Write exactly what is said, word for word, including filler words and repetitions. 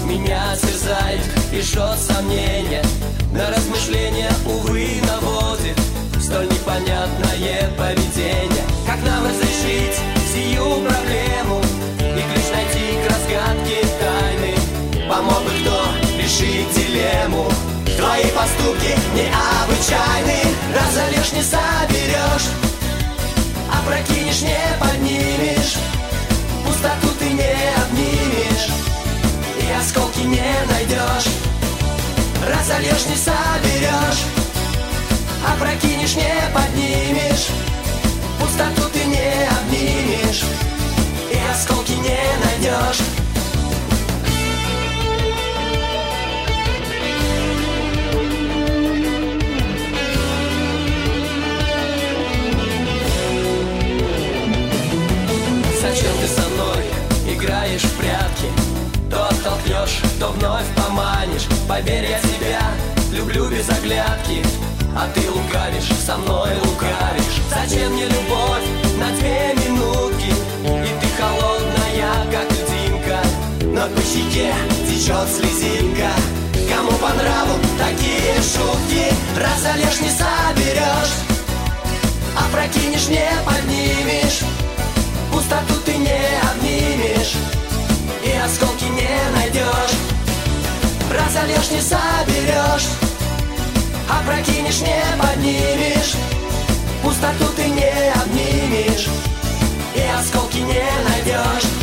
меня терзает и жжет сомнения. На размышления, увы, наводит столь непонятное поведение. Как нам разрешить сию проблему и ключ найти к разгадке тайны? Помог бы кто решить дилемму? Твои поступки необычайны. Разольешь, не соберешь, опрокинешь, не поднимешь, пустоту ты не обнимешь и осколки не найдешь. Разольешь, не соберешь, опрокинешь, не поднимешь, пустоту ты не обнимешь и осколки не найдешь. Зачем ты со мной играешь в прятки? То оттолкнешь, то вновь поманишь. Поверь, я тебя люблю без оглядки, а ты лукавишь, со мной лукавишь. Зачем мне любовь на две минутки? И ты холодная, как льдинка, но по щеке течет слезинка. Кому по нраву такие шутки? Разольешь, не соберешь, опрокинешь, не поднимешь, пустоту ты не обнимешь и осколки не найдешь. Разольешь, не соберешь, опрокинешь, не поднимешь, пустоту ты не обнимешь и осколки не найдешь.